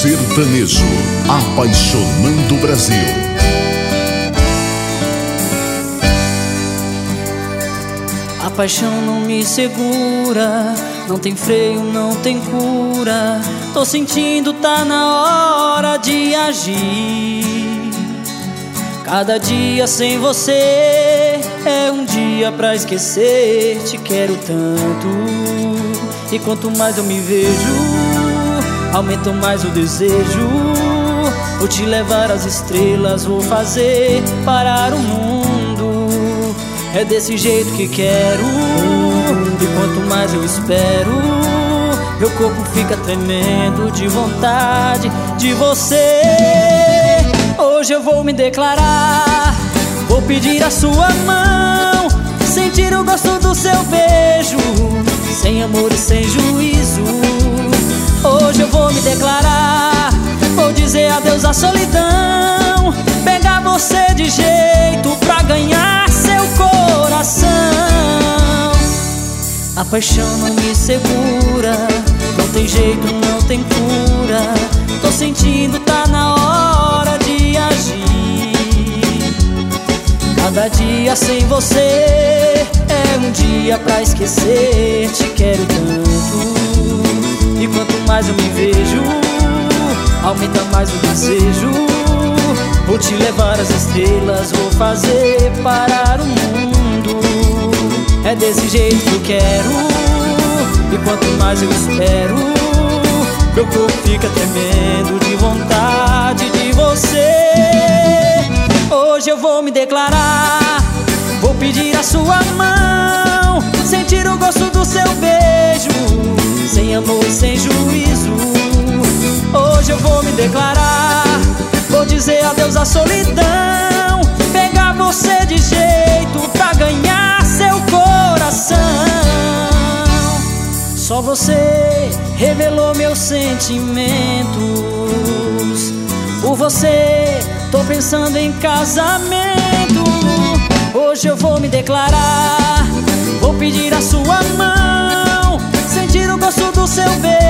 Sertanejo, apaixonando o Brasil. A paixão não me segura, não tem freio, não tem cura. Tô sentindo, tá na hora de agir. Cada dia sem você é um dia pra esquecer. Te quero tanto, e quanto mais eu me vejo, aumenta mais o desejo. Vou te levar às estrelas, vou fazer parar o mundo. É desse jeito que quero, e quanto mais eu espero, meu corpo fica tremendo de vontade de você. Hoje eu vou me declarar, vou pedir a sua mão, sentir o gosto do seu beijo, sem amor e sem juízo. Hoje eu vou me declarar, vou dizer adeus à solidão, pegar você de jeito pra ganhar seu coração. A paixão não me segura, não tem jeito, não tem cura. Tô sentindo, tá na hora de agir. Cada dia sem você é um dia pra esquecer. Te quero tanto, e quanto mais eu me vejo, aumenta mais o desejo. Vou te levar às estrelas, vou fazer parar o mundo. É desse jeito que eu quero, e quanto mais eu espero, meu corpo fica tremendo de vontade de você. Hoje eu vou me declarar, vou pedir a sua mão, sentir o gosto do seu beijo, sem amor e sem juízo. Hoje eu vou me declarar, vou dizer adeus à solidão, pegar você de jeito pra ganhar seu coração. Só você revelou meus sentimentos, por você tô pensando em casamento. Hoje eu vou me declarar, vou pedir a sua mão, sentir o gosto do seu beijo,